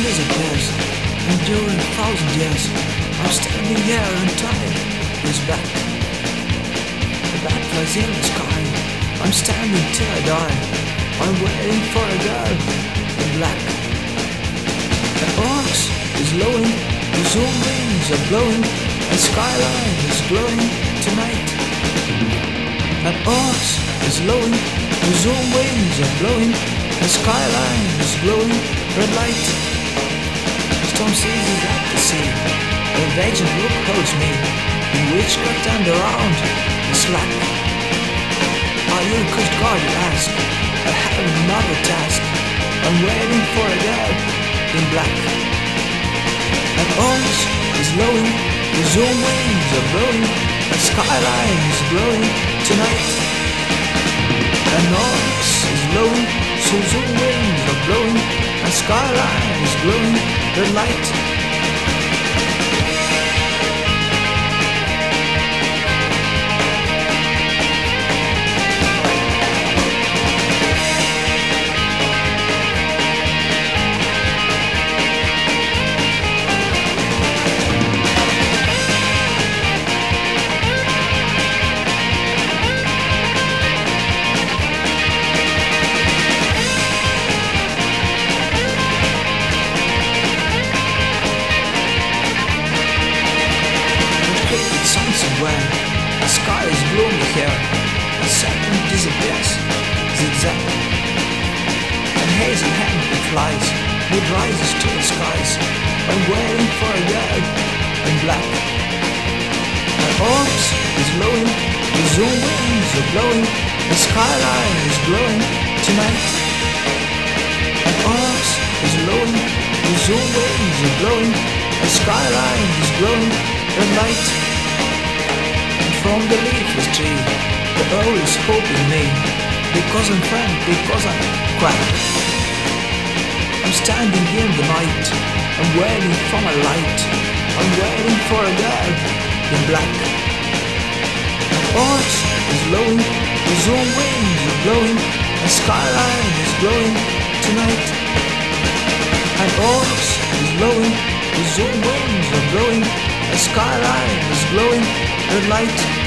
disappears, and during 1,000 years, I'm standing here and time is back. The bat flies in the sky, I'm standing till I die. I'm waiting for a girl in black. An ox is lowing, the zoom wings are blowing, and skyline is glowing tonight. An ox is lowing, the zoom wings are blowing, and skyline is glowing red light. Storm seasons at the sea, a vacant look holds me, in witchcraft and around the slack. Are you a Coast Guard, you ask? I have another task. I'm waiting for a girl in black. An ox is lowing, the zoom wings are blowing, and skyline is glowing tonight. An ox is lowing, so zoom wings are blowing, and skyline is glowing red light. When the sky is gloomy here, the sun disappears, zigzag. And hazy hand it flies, it rises to the skies. I'm waiting for a girl in black. An ox is blowing, the zoom wings are blowing, the skyline is glowing tonight. An ox is blowing, the zoom wings are blowing, the skyline is glowing red light. From the leafless tree, the owl is hoping me, because I'm frank, because I'm crack. I'm standing in the night, I'm waiting for my light, I'm waiting for a girl in black. An ox is blowing, the zoom wings are blowing, and skyline is glowing tonight. An ox is blowing, the zoom wings are blowing, and skyline is glowing red light.